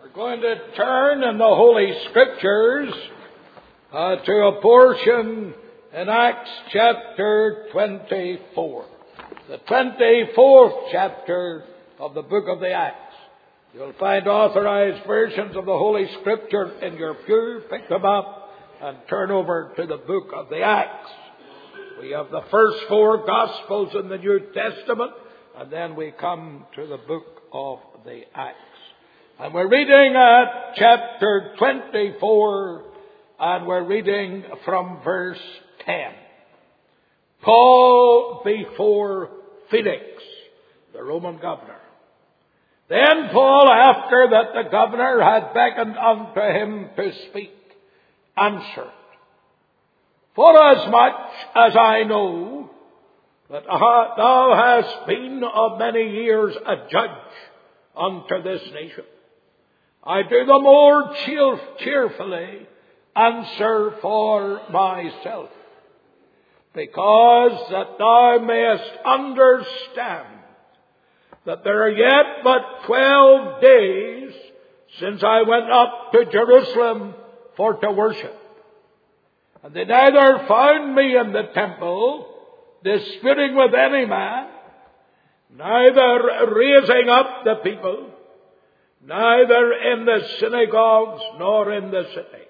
We're going to turn in the Holy Scriptures to a portion in Acts chapter 24. The 24th chapter of the book of the Acts. You'll find authorized versions of the Holy Scripture in your pew. Pick them up and turn over to the book of the Acts. We have the first four Gospels in the New Testament, and then we come to the book of the Acts. And we're reading at chapter 24, and we're reading from verse 10. Paul before Felix, the Roman governor. Then Paul, after that the governor had beckoned unto him to speak, answered, Forasmuch as I know that thou hast been of many years a judge unto this nation, I do the more cheerfully answer for myself, because that thou mayest understand that there are yet but 12 days since I went up to Jerusalem for to worship. And they neither found me in the temple disputing with any man, neither raising up the people, neither in the synagogues nor in the city.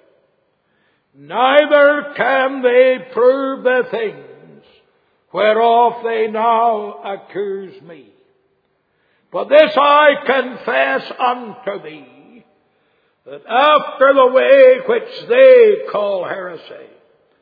Neither can they prove the things whereof they now accuse me. But this I confess unto thee, that after the way which they call heresy,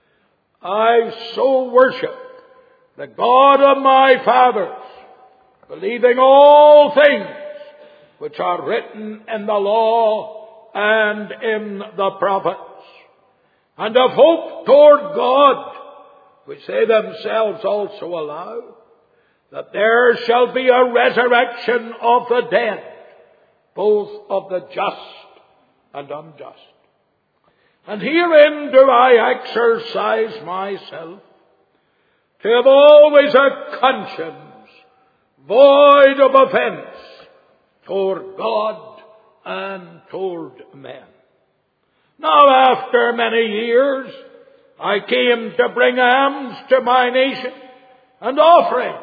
I so worship the God of my fathers, believing all things which are written in the law and in the prophets, and of hope toward God, which they themselves also allow, that there shall be a resurrection of the dead, both of the just and unjust. And herein do I exercise myself, to have always a conscience void of offence toward God and toward men. Now after many years, I came to bring alms to my nation and offerings,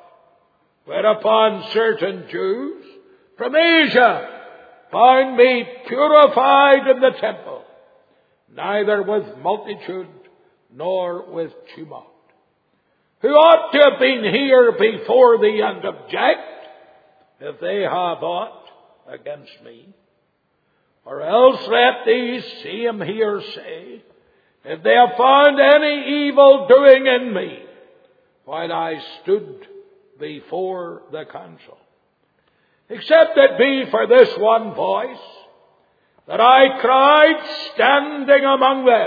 whereupon certain Jews from Asia found me purified in the temple, neither with multitude nor with tumult, who ought to have been here before thee and object, if they have aught against me. Or else let these same here say, if they have found any evil doing in me, while I stood before the council. Except it be for this one voice, that I cried standing among them,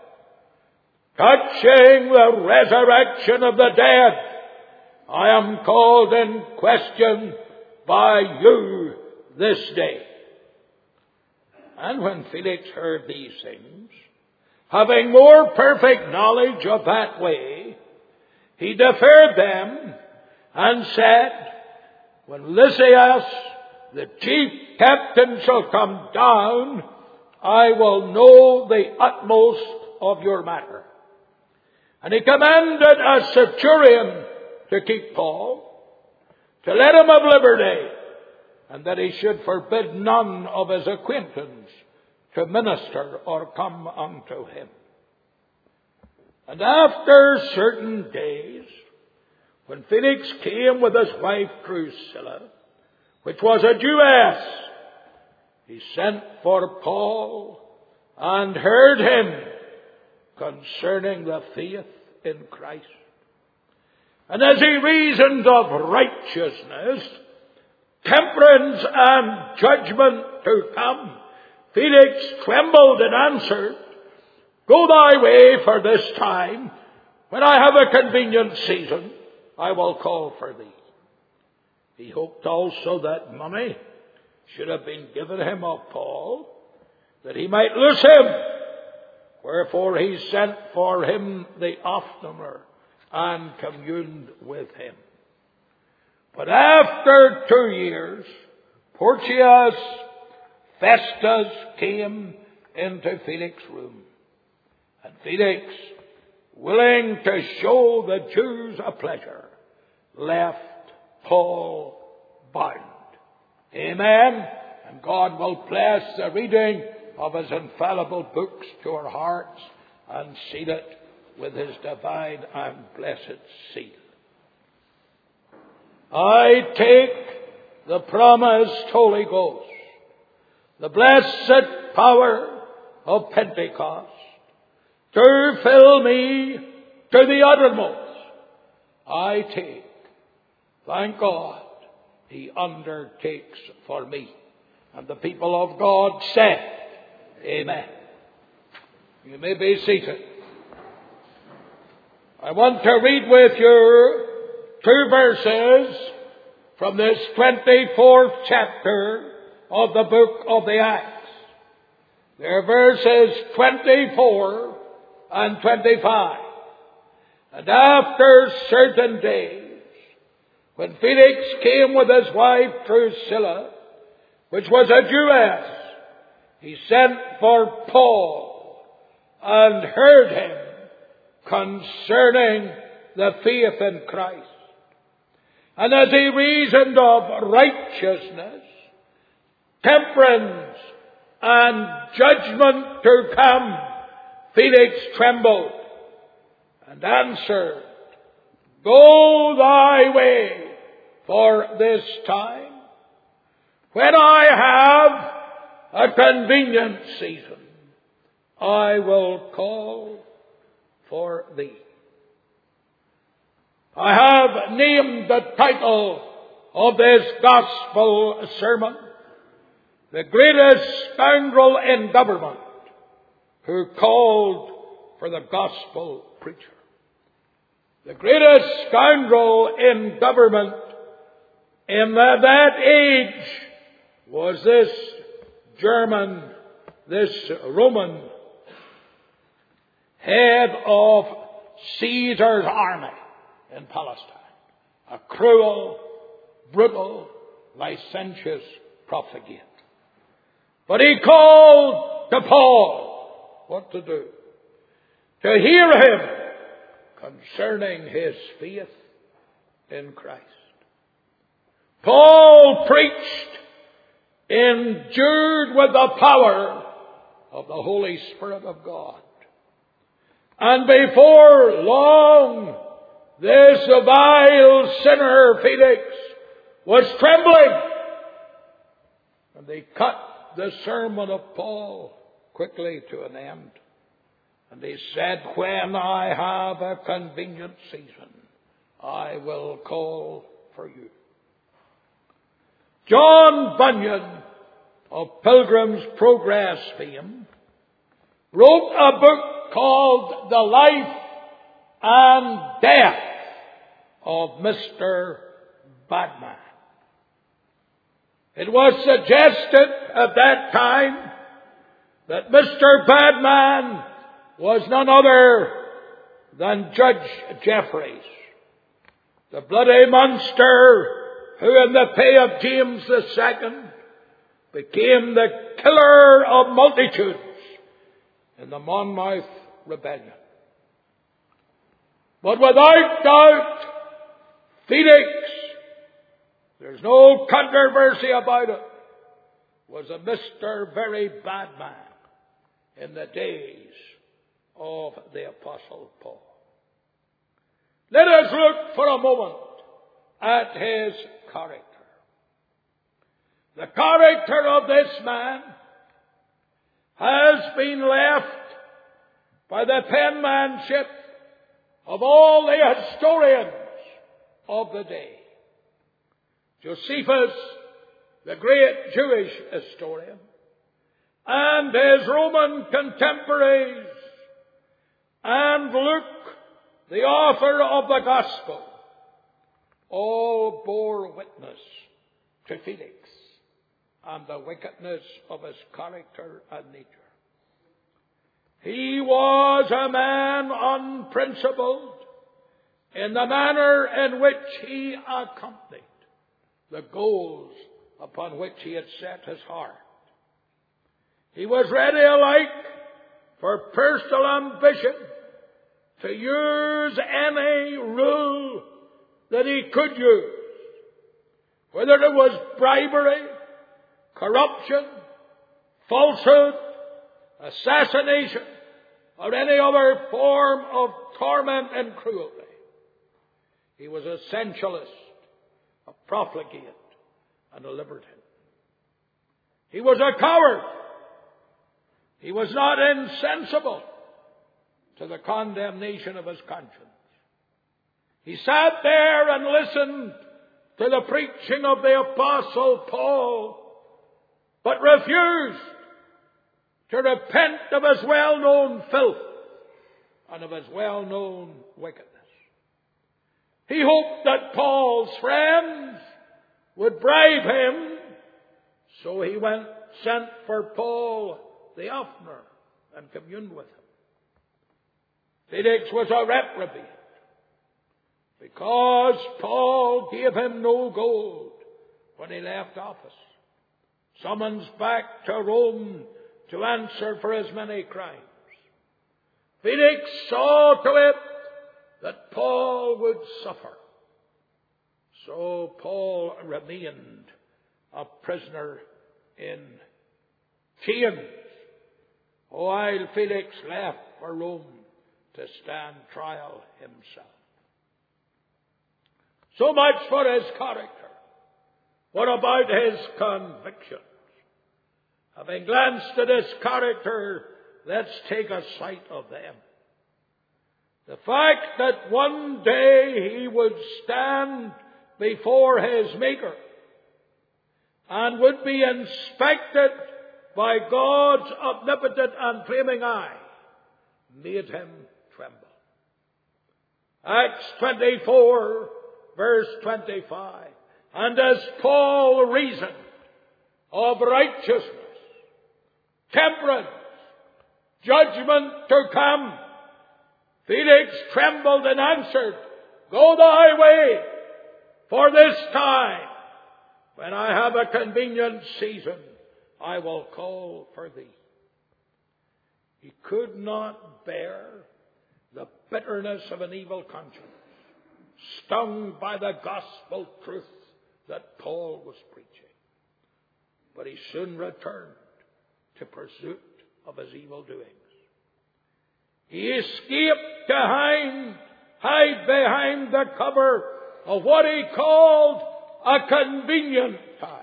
touching the resurrection of the dead, I am called in question by you this day. And when Felix heard these things, having more perfect knowledge of that way, he deferred them and said, when Lysias, the chief captain, shall come down, I will know the utmost of your matter. And he commanded a centurion to keep Paul, to let him have liberty, and that he should forbid none of his acquaintance to minister or come unto him. And after certain days, when Felix came with his wife Drusilla, which was a Jewess, he sent for Paul and heard him concerning the faith in Christ. And as he reasoned of righteousness, temperance and judgment to come, Felix trembled and answered, Go thy way for this time. When I have a convenient season, I will call for thee. He hoped also that money should have been given him of Paul, that he might loose him. Wherefore he sent for him the oftener and communed with him. But after 2 years, Porcius Festus came into Felix's room. And Felix, willing to show the Jews a pleasure, left Paul bound. Amen. And God will bless the reading of His infallible books to our hearts and seal it with His divine and blessed seal. I take the promised Holy Ghost, the blessed power of Pentecost, to fill me to the uttermost. I take, thank God, He undertakes for me. And the people of God said, Amen. You may be seated. I want to read with you 2 verses from this 24th chapter of the book of the Acts. They're verses 24 and 25. And after certain days, when Felix came with his wife Drusilla, which was a Jewess, he sent for Paul and heard him concerning the faith in Christ. And as he reasoned of righteousness, temperance, and judgment to come, Felix trembled and answered, Go thy way for this time. When I have a convenient season, I will call for thee. I have named the title of this gospel sermon, The Greatest Scoundrel in Government Who Called for the Gospel Preacher. The greatest scoundrel in government in that age was this Roman head of Caesar's army in Palestine. A cruel, brutal, licentious profligate. But he called to Paul what to do. To hear him concerning his faith in Christ. Paul preached endued with the power of the Holy Spirit of God. And before long, this vile sinner, Felix, was trembling. And they cut the sermon of Paul quickly to an end. And he said, When I have a convenient season, I will call for you. John Bunyan, of Pilgrim's Progress fame, wrote a book called The Life and Death of Mr. Badman. It was suggested at that time that Mr. Badman was none other than Judge Jeffreys, the bloody monster who in the pay of James II became the killer of multitudes in the Monmouth Rebellion. But without doubt, Felix, there's no controversy about it, was a Mr. Very Bad Man in the days of the Apostle Paul. Let us look for a moment at his character. The character of this man has been left by the penmanship of all the historians of the day. Josephus, the great Jewish historian, and his Roman contemporaries, and Luke, the author of the Gospel, all bore witness to Felix and the wickedness of his character and nature. He was a man unprincipled in the manner in which he accomplished the goals upon which he had set his heart. He was ready alike for personal ambition to use any rule that he could use, whether it was bribery, corruption, falsehood, assassination, or any other form of torment and cruelty. He was a sensualist, a profligate, and a libertine. He was a coward. He was not insensible to the condemnation of his conscience. He sat there and listened to the preaching of the Apostle Paul, but refused to repent of his well-known filth and of his well-known wickedness. He hoped that Paul's friends would bribe him, so he sent for Paul the oftener and communed with him. Felix was a reprobate because Paul gave him no gold when he left office, summons back to Rome to answer for his many crimes. Felix saw to it that Paul would suffer. So Paul remained a prisoner in chains, while Felix left for Rome to stand trial himself. So much for his character. What about his convictions? Having glanced at his character, let's take a sight of them. The fact that one day he would stand before his Maker and would be inspected by God's omnipotent and flaming eye made him tremble. Acts 24, verse 25. And as Paul reasoned of righteousness, temperance, judgment to come, Felix trembled and answered, Go thy way, for this time, when I have a convenient season, I will call for thee. He could not bear the bitterness of an evil conscience, stung by the gospel truth that Paul was preaching. But he soon returned to pursuit of his evil doings. He escaped to hide behind the cover of what he called a convenient time.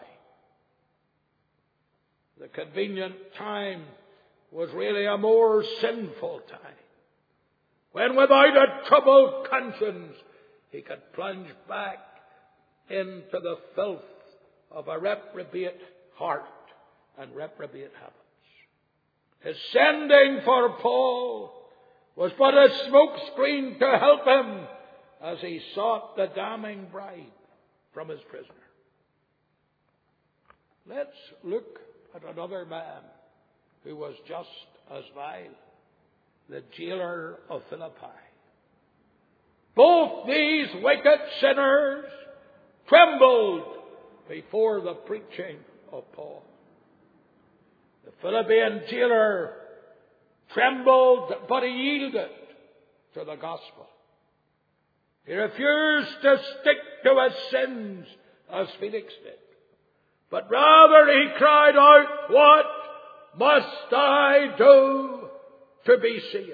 The convenient time was really a more sinful time, when without a troubled conscience he could plunge back into the filth of a reprobate heart and reprobate habits. His sending for Paul was but a smokescreen to help him as he sought the damning bribe from his prisoner. Let's look at another man who was just as vile, the jailer of Philippi. Both these wicked sinners trembled before the preaching of Paul. The Philippian jailer trembled, but he yielded to the gospel. He refused to stick to his sins as Felix did, but rather he cried out, What must I do to be saved?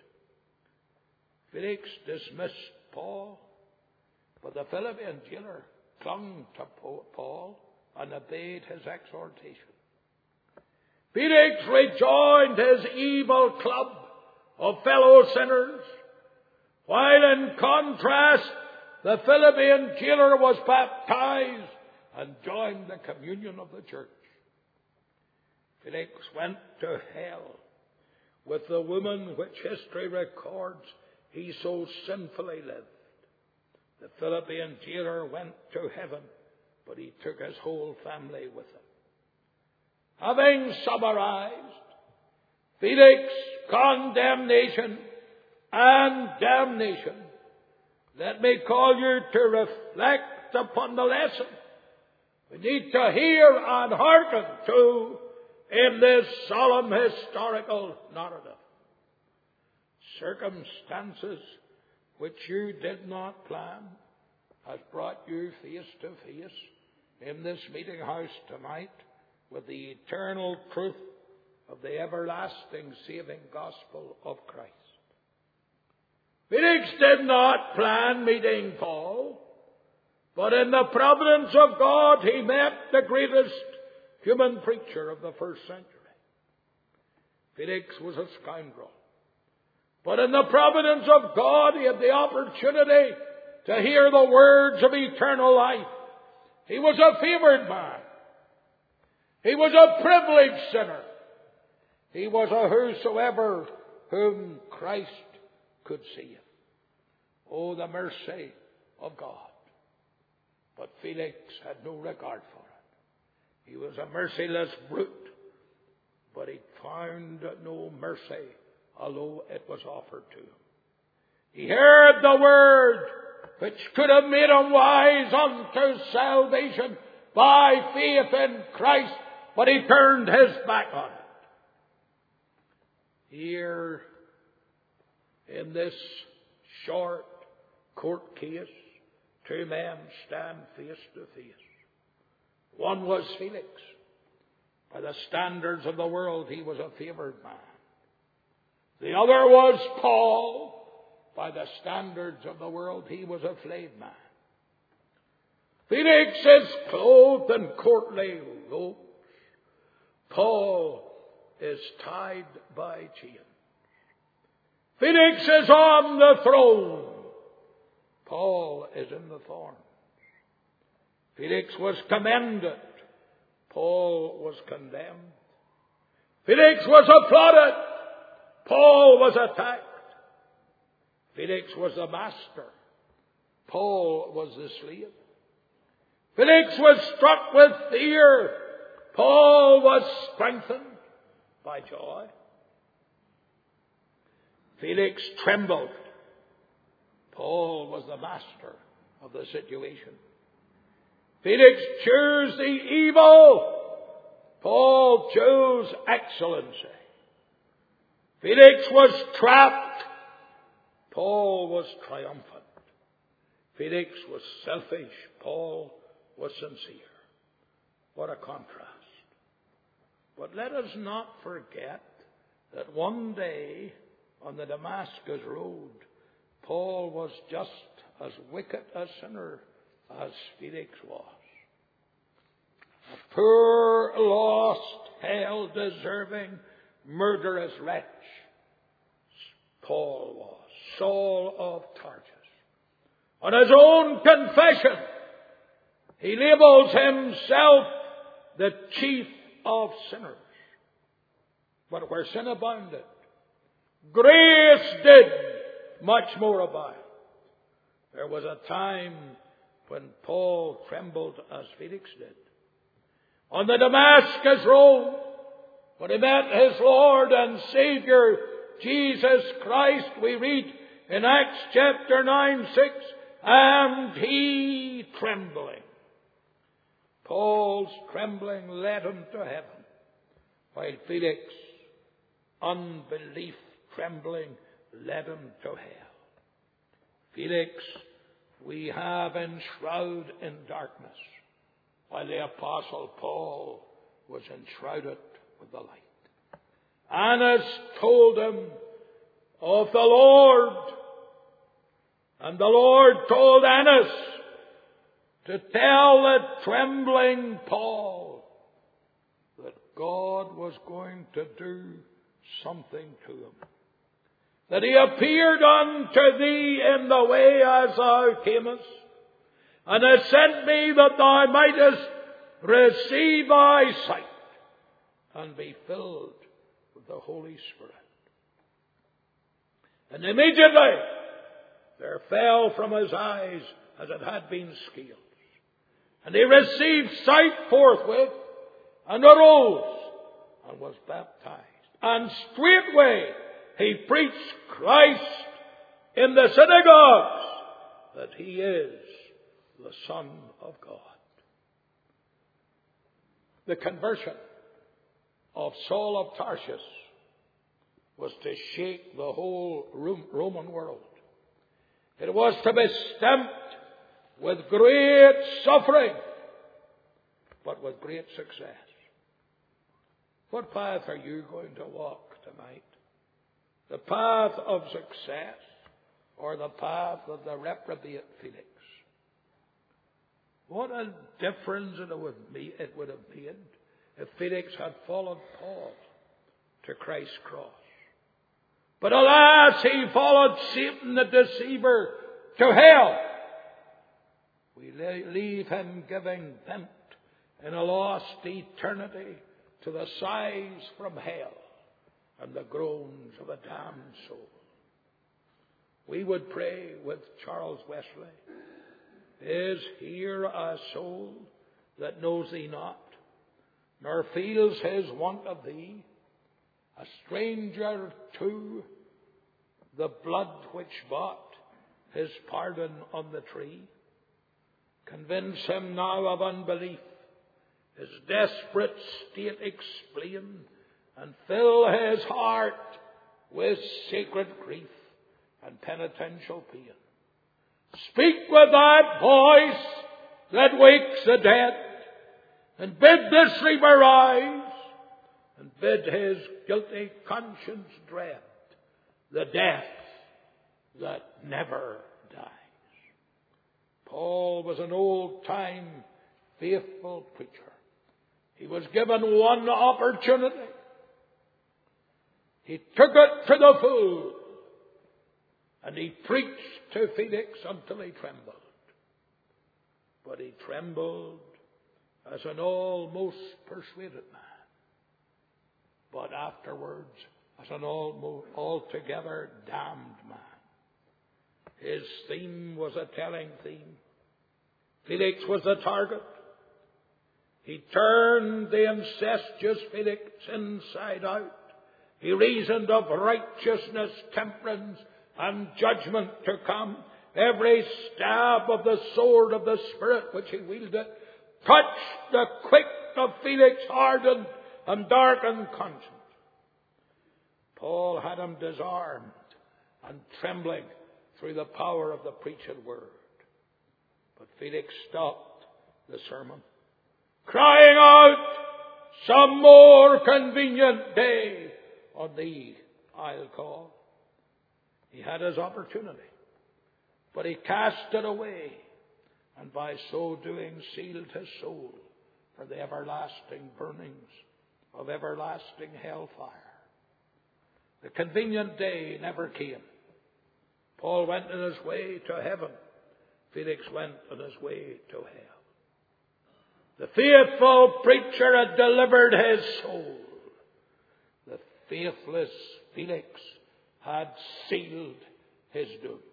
Felix dismissed Paul, but the Philippian jailer clung to Paul and obeyed his exhortation. Felix rejoined his evil club of fellow sinners, while in contrast the Philippian jailer was baptized and joined the communion of the church. Felix went to hell with the woman which history records he so sinfully lived. The Philippian jailer went to heaven, but he took his whole family with him. Having summarized Felix's condemnation and damnation, let me call you to reflect upon the lesson we need to hear and hearken to in this solemn historical narrative. Circumstances which you did not plan has brought you face to face in this meeting house tonight with the eternal truth of the everlasting saving gospel of Christ. Felix did not plan meeting Paul, but in the providence of God he met the greatest human preacher of the first century. Felix was a scoundrel, but in the providence of God he had the opportunity to hear the words of eternal life. He was a favored man. He was a privileged sinner. He was a whosoever whom Christ could save. Oh, the mercy of God. But Felix had no regard for it. He was a merciless brute, but he found no mercy, although it was offered to him. He heard the word which could have made him wise unto salvation by faith in Christ, but he turned his back on it. Here, in this short court case, two men stand face to face. One was Felix. By the standards of the world, he was a favored man. The other was Paul. By the standards of the world, he was a flayed man. Felix is clothed in courtly robes. Paul is tied by chains. Felix is on the throne. Paul is in the thorns. Felix was commended. Paul was condemned. Felix was applauded. Paul was attacked. Felix was the master. Paul was the slave. Felix was struck with fear. Paul was strengthened by joy. Felix trembled. Paul was the master of the situation. Felix chose the evil. Paul chose excellency. Felix was trapped. Paul was triumphant. Felix was selfish. Paul was sincere. What a contrast. But let us not forget that one day on the Damascus road, Paul was just as wicked a sinner as Felix was. A poor, lost, hell-deserving, murderous wretch Paul was. Saul of Tarsus. On his own confession, he labels himself the chief of sinners. But where sin abounded, grace did much more abound. There was a time when Paul trembled as Felix did. On the Damascus road, when he met his Lord and Savior, Jesus Christ, we read in Acts chapter 9:6, and he trembling. Paul's trembling led him to heaven, while Felix, unbelief trembling, led him to hell. Felix we have enshrouded in darkness, while the Apostle Paul was enshrouded with the light. Annas told him of the Lord, and the Lord told Annas to tell the trembling Paul that God was going to do something to him. That he appeared unto thee in the way as thou camest, and has sent me that thou mightest receive thy sight and be filled with the Holy Spirit. And immediately there fell from his eyes as it had been scales. And he received sight forthwith, and arose, and was baptized. And straightway he preached Christ in the synagogues, that he is the Son of God. The conversion of Saul of Tarsus was to shake the whole Roman world. It was to be stamped with great suffering, but with great success. What path are you going to walk tonight? The path of success or the path of the reprobate Felix? What a difference it would have made if Felix had followed Paul to Christ's cross. But alas, he followed Satan the deceiver to hell. We leave him giving vent in a lost eternity to the sighs from hell and the groans of a damned soul. We would pray with Charles Wesley, is here a soul that knows thee not, nor feels his want of thee, a stranger to the blood which bought his pardon on the tree? Convince him now of unbelief, his desperate state explain, and fill his heart with sacred grief and penitential pain. Speak with that voice that wakes the dead, and bid the sleeper rise, and bid his guilty conscience dread the death that never dies. Paul was an old-time faithful preacher. He was given one opportunity. He took it to the full, and he preached to Felix until he trembled. But he trembled as an almost persuaded man, but afterwards as an altogether damned man. His theme was a telling theme. Felix was the target. He turned the incestuous Felix inside out. He reasoned of righteousness, temperance, and judgment to come. Every stab of the sword of the Spirit which he wielded touched the quick of Felix' hardened and darkened conscience. Paul had him disarmed and trembling through the power of the preached word. But Felix stopped the sermon, crying out, "Some more convenient day on thee I'll call." He had his opportunity, but he cast it away, and by so doing sealed his soul for the everlasting burnings of everlasting hellfire. The convenient day never came. Paul went on his way to heaven. Felix went on his way to hell. The faithful preacher had delivered his soul. The faithless Felix had sealed his doom.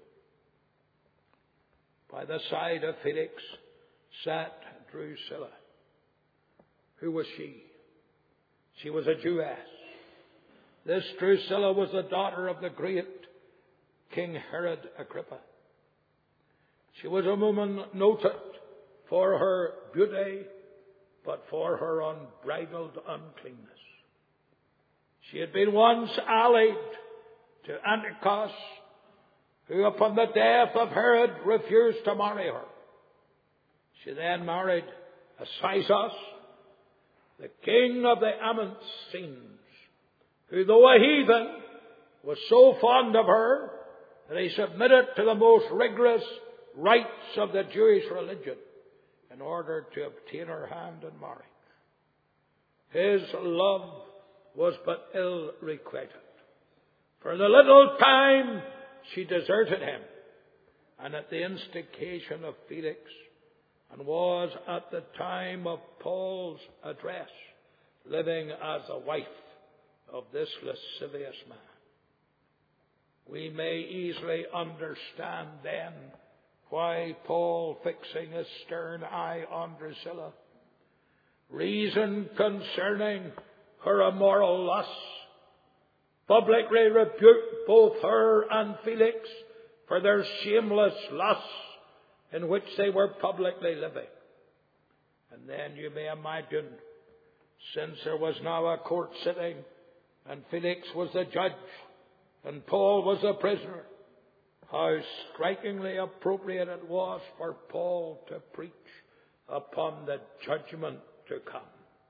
By the side of Felix sat Drusilla. Who was she? She was a Jewess. This Drusilla was the daughter of the great King Herod Agrippa. She was a woman noted for her beauty, but for her unbridled uncleanness. She had been once allied to Antiochus, who upon the death of Herod refused to marry her. She then married Asysus, the king of the Ammonites, who, though a heathen, was so fond of her that he submitted to the most rigorous rites of the Jewish religion in order to obtain her hand in marriage. His love was but ill requited. For the little time she deserted him, and at the instigation of Felix, and was at the time of Paul's address living as a wife of this lascivious man. We may easily understand then why Paul, fixing his stern eye on Drusilla, reasoned concerning her immoral lusts, publicly rebuked both her and Felix for their shameless lusts in which they were publicly living. And then you may imagine since there was now a court sitting, and Felix was the judge, and Paul was the prisoner, how strikingly appropriate it was for Paul to preach upon the judgment to come.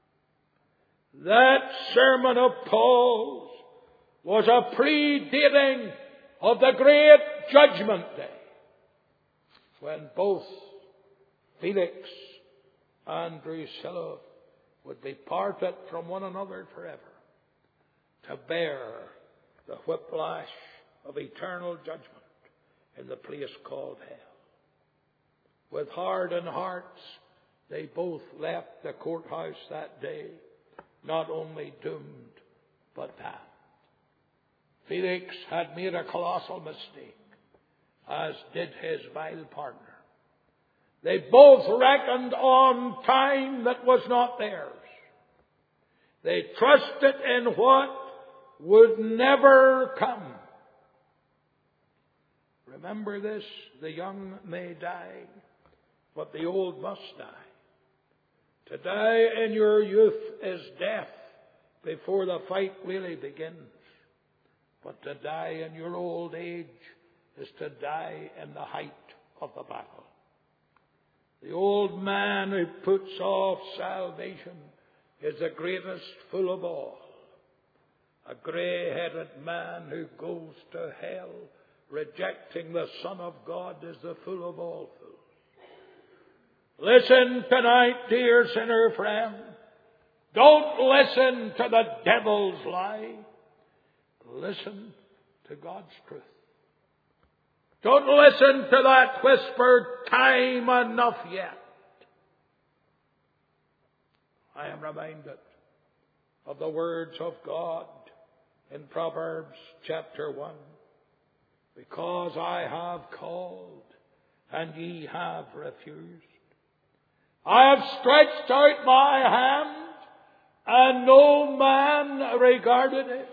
That sermon of Paul's was a predating of the great judgment day, when both Felix and Drusilla would be parted from one another forever, to bear the whiplash of eternal judgment in the place called hell. With hardened hearts, they both left the courthouse that day, not only doomed, but damned. Felix had made a colossal mistake, as did his vile partner. They both reckoned on time that was not theirs. They trusted in what would never come. Remember this, the young may die, but the old must die. To die in your youth is death before the fight really begins. But to die in your old age is to die in the height of the battle. The old man who puts off salvation is the greatest fool of all. A grey-headed man who goes to hell rejecting the Son of God is the fool of all fools. Listen tonight, dear sinner friend. Don't listen to the devil's lie. Listen to God's truth. Don't listen to that whispered time enough yet. I am reminded of the words of God in Proverbs chapter 1. Because I have called and ye have refused. I have stretched out my hand and no man regarded it.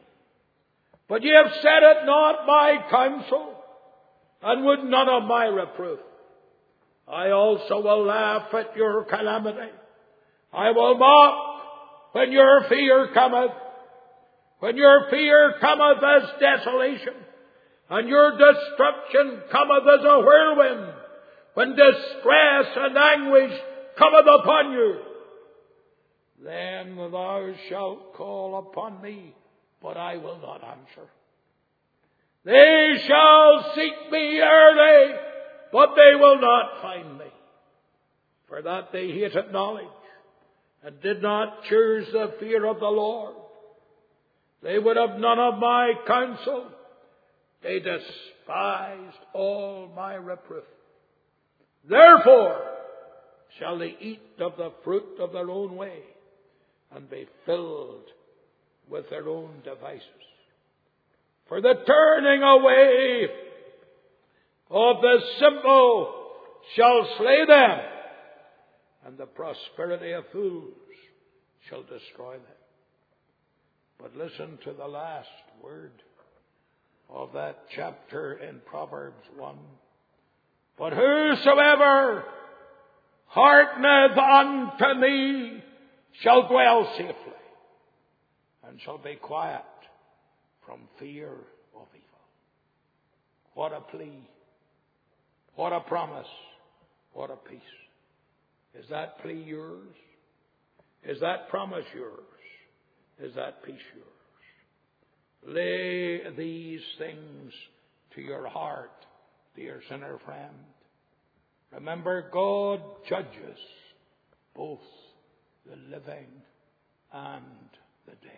But ye have set it not by counsel, and would none of my reproof. I also will laugh at your calamity. I will mock when your fear cometh. When your fear cometh as desolation, and your destruction cometh as a whirlwind. When distress and anguish cometh upon you, then thou shalt call upon me, but I will not answer. They shall seek me early, but they will not find me. For that they hated knowledge, and did not choose the fear of the Lord. They would have none of my counsel. They despised all my reproof. Therefore shall they eat of the fruit of their own way, and be filled with their own devices. For the turning away of the simple shall slay them, and the prosperity of fools shall destroy them. But listen to the last word of that chapter in Proverbs 1. But whosoever hearkeneth unto me shall dwell safely, and shall be quiet from fear of evil. What a plea. What a promise. What a peace. Is that plea yours? Is that promise yours? Is that peace yours? Lay these things to your heart, dear sinner friend. Remember, God judges both the living and the dead.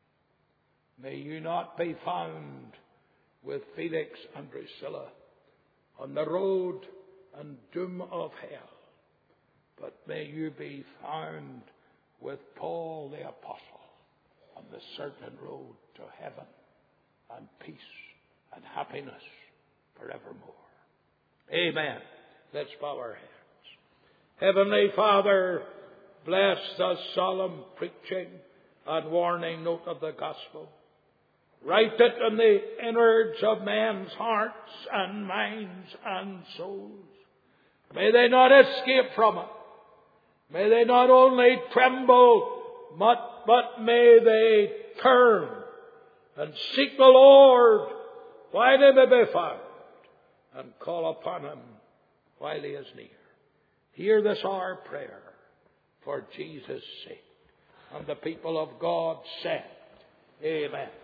May you not be found with Felix and Drusilla on the road and doom of hell, but may you be found with Paul the Apostle on the certain road to heaven and peace and happiness forevermore. Amen. Let's bow our heads. Heavenly Father, bless the solemn preaching and warning note of the gospel. Write it in the innards of men's hearts and minds and souls. May they not escape from it. May they not only tremble, but may they turn and seek the Lord while he may be found, and call upon him while he is near. Hear this our prayer for Jesus' sake. And the people of God said, Amen.